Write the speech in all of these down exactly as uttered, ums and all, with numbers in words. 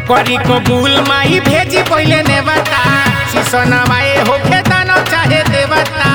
करी कबूल माई भेजी पहले नेवता शिशनवाए होके दानो चाहे देवता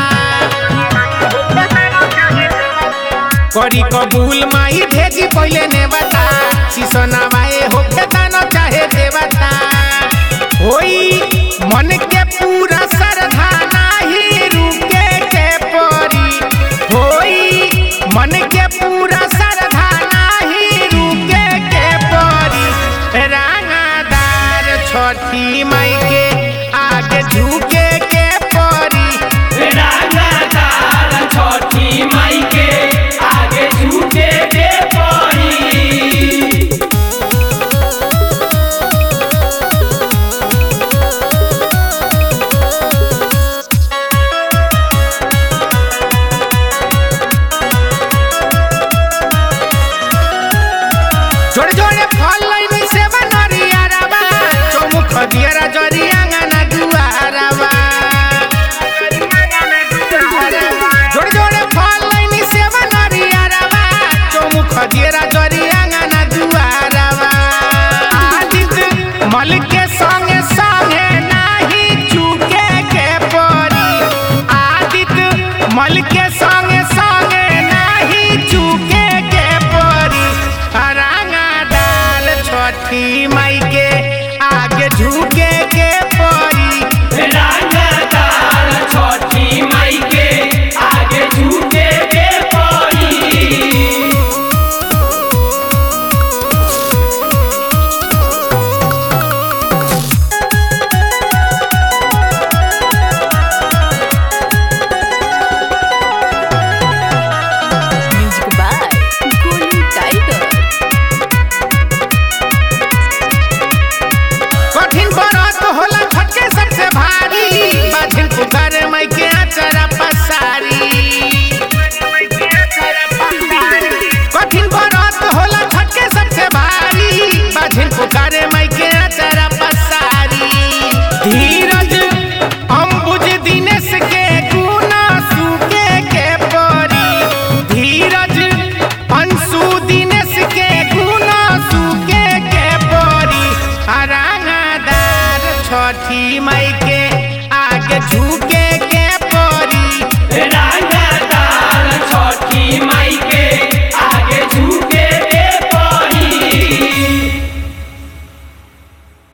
करी कबूल माई भेजी पहले नेवता शिशनवाए होके दानो चाहे देवता होई मन के पूरा श्रद्धा नाही रुके के परी होई मन के पूरा श्रद्धा नाही रुके के परी रांगादार छठी माई के आगे झुके के परी रांगादार छठी माई के आगे झुके के परी जोड़े जोड़े फल लईनी से बनरिया रवा चौमुख दियरा जरिया गाना दुआरवा जोड़े जोड़े फल लईनी से बनरिया रवा चौमुख दियरा जरिया गाना दुआरवा आदित मल के संगे संगे नाही चुके के परी आदित मल के संगे संगे नाही चुके के परी रांगादार छठी माई के आगे झुके के परी रांगादार छठी माई के आगे झुके के परी Music by Golu Tiger. कठिन व्रत होला छठ के सबसे भारी बाझिन पुकार माई के आचरा पसारी कठिन व्रत होला छठ के सबसे भारी बाझिन पुकार माई के आचरा पसारी धीरज अंबुज दिनेश के गुना सुके के परी धीरज अंशु दिनेश के गुना सुके के परी रांगादार छठी माई के आगे झुके